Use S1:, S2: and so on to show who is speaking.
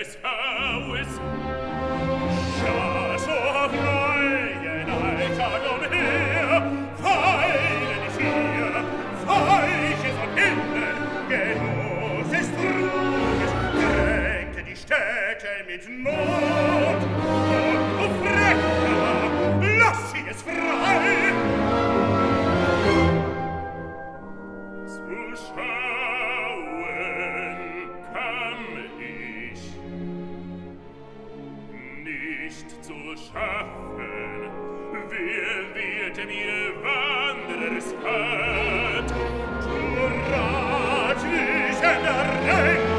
S1: des Haues. Ja, so freuen Alltag umher, weilen ich hier, Weiche von Himmel, Genuss ist Ruhes, drängte die Städte mit Not. Und, o Frecher, lass sie es frei! Zu schauen kam ich, nicht zu schaffen, wer wird mir Wanderers Hand, zu ratlichen Rängen